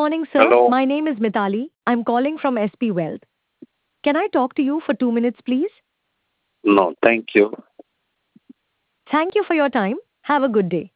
morning, sir. Hello. My name is Mitali. I'm calling from SP Wealth. Can I talk to you for 2 minutes, please? No, thank you. Thank you for your time. Have a good day.